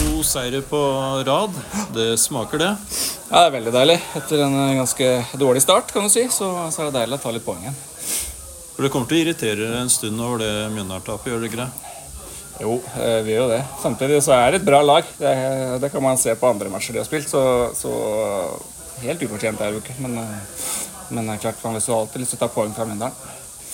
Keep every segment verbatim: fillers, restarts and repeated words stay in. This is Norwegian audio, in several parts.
To seire på rad, det smaker det. Ja, det er veldig deilig. Etter en ganske dårlig start, kan du si, så, så er det deilig å ta litt poeng igjen. For det kommer til å irritere en stund over det Mjøndalen-tapet, gjør det ikke det? Jo, vi gjør jo det. Samtidig så er det et bra lag. Det, det kan man se på andre matcher de har spilt, så, så helt ufortjent er det jo ikke. Men, men det er klart, man vil så alltid lyst til å ta poeng fra Mjøndalen.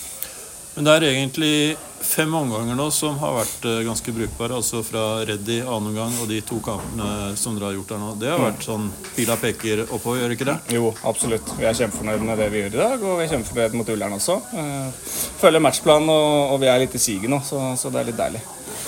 Men det er egentlig fem omganger nå som har vært ganske brukbare, altså fra Reddy annen omgang og de to kampene som dere har gjort her nå. Det har vært sånn pila peker oppover, gjør ikke det? Jo, absolutt. Vi er kjempefornøyd med det vi gjør i dag, og vi er kjempefornøyd mot Ullern også. Følger matchplanen, og, og vi er litt i siget nå, så, så det er litt deilig.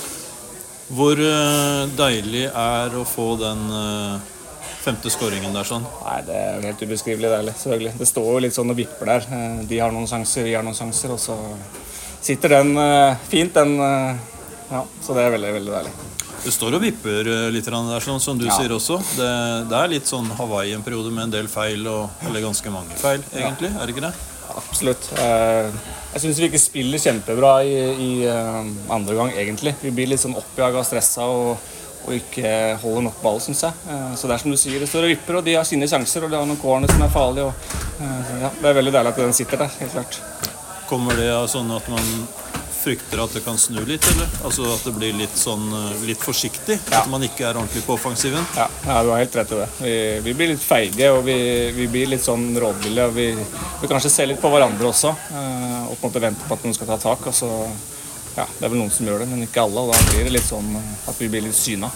Hvor deilig er å få den femte skåringen der sånn? Nei, det er jo helt ubeskrivelig deilig, selvfølgelig. Det står jo litt sånn og vipper der. De har noen sjanser, vi har noen sjanser, og så sitter den uh, fint, den, uh, ja, så det er veldig, veldig deilig. Det står og vipper litt der sånn, som du ja. sier også. Det, det er litt sånn Hawaii en periode med en del feil, og, eller ganske mange feil, egentlig, ja. Er det ikke det? Absolutt. Uh, jeg synes vi ikke spiller kjempebra i, i uh, andre gang, egentlig. Vi blir litt sånn oppjaget og stresset, og og ikke holder nok ball, synes jeg. Så det er som du sier, det står og vipper, og de har sine sjanser, og de har noen corner som er farlige, og ja, det er veldig deilig at den sitter der, helt klart. Kommer det av sånn at man frykter at det kan snu litt, eller? Altså at det blir litt sånn, litt forsiktig, ja. At man ikke er ordentlig på offensiven? Ja, ja, du har helt rett i det. Vi, vi blir litt feige, og vi, vi blir litt sånn rådvillige, og vi, vi kanskje ser litt på hverandre også, og på en måte venter på at noen skal ta tak, og så... Ja, det er vel noen som gjør det, men ikke alle, og da blir det litt sånn at vi blir litt syna.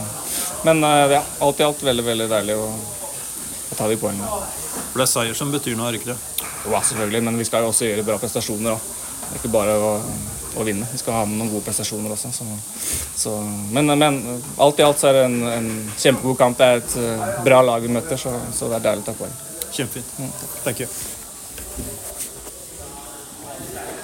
Men ja, alt i alt veldig, veldig deilig å, å ta de poengene. For det er seier som betyr noe, er ikke det? Ja, selvfølgelig, men vi skal jo også gjøre bra prestasjoner også. Det er ikke bare å, å vinne, vi skal ha med noen gode prestasjoner også. Så, så, men, men alt i alt så er det en, en kjempegod kamp, det er et bra lag vi møter, så, så det er deilig å ta poeng. Kjempefint, mm. Thank you.